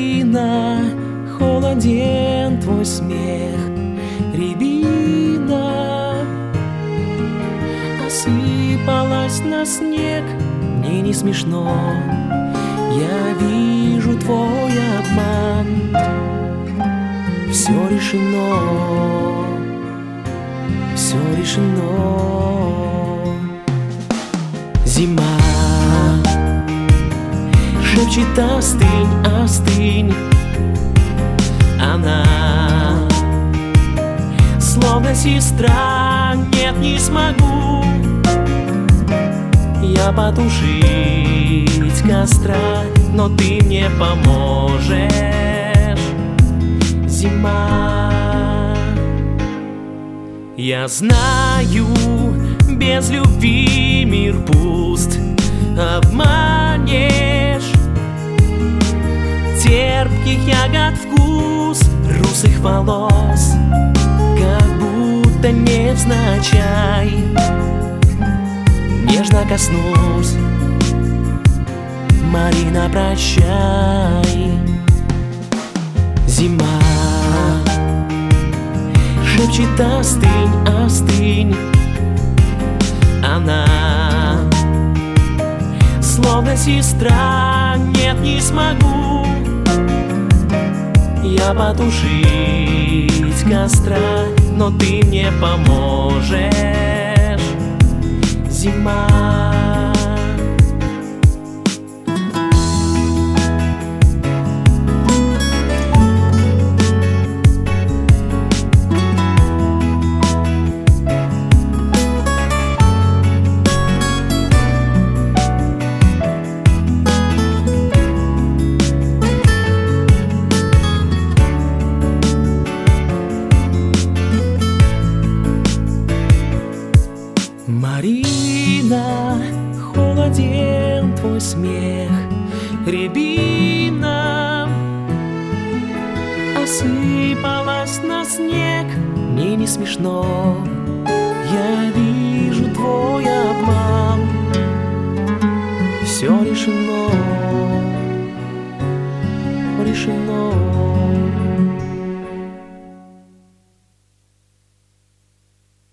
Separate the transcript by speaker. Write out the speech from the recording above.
Speaker 1: Марина, холоден твой смех. Рябина осыпалась на снег. Мне не смешно, я вижу твой обман. Все решено, все решено. Зима шепчет: остынь, остынь. Она словно сестра. Нет, не смогу я потушить костра, но ты мне поможешь. Зима, я знаю, без любви мир пуст. Обманешь терпких ягод вкус, русых волос, как будто невзначай. Нежно коснусь, Марина, прощай. Зима шепчет: остынь, остынь. Она словно сестра. Нет, не смогу я потушить костра, но ты мне поможешь. Зима. Марина, холоден твой смех. Рябина осыпалась на снег. Мне не смешно, я вижу твой обман. Все решено, решено.